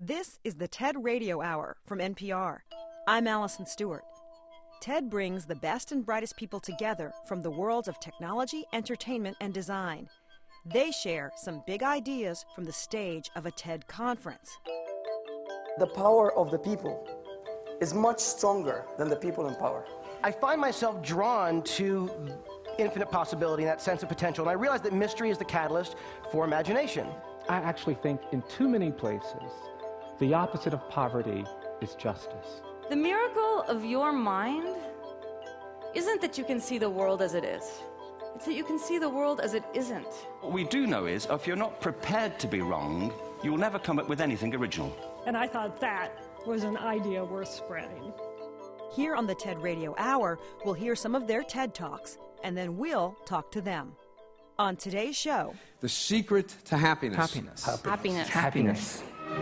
This is the TED Radio Hour from NPR. I'm Allison Stewart. TED brings the best and brightest people together from the worlds of technology, entertainment, and design. They share some big ideas from the stage of a TED conference. The power of the people is much stronger than the people in power. I find myself drawn to infinite possibility and that sense of potential, and I realize that mystery is the catalyst for imagination. I actually think in too many places, the opposite of poverty is justice. The miracle of your mind isn't that you can see the world as it is. It's that you can see the world as it isn't. What we do know is, if you're not prepared to be wrong, you'll never come up with anything original. And I thought that was an idea worth spreading. Here on the TED Radio Hour, we'll hear some of their TED Talks, and then we'll talk to them. On today's show, the secret to happiness. Happiness.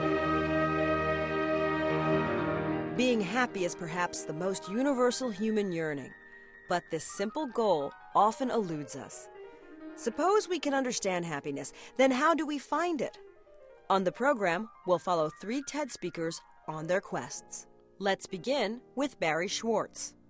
being happy is perhaps the most universal human yearning, but this simple goal often eludes us. Suppose we can understand happiness, then how do we find it? On the program, we'll follow 3 TED speakers on their quests. Let's begin with Barry Schwartz.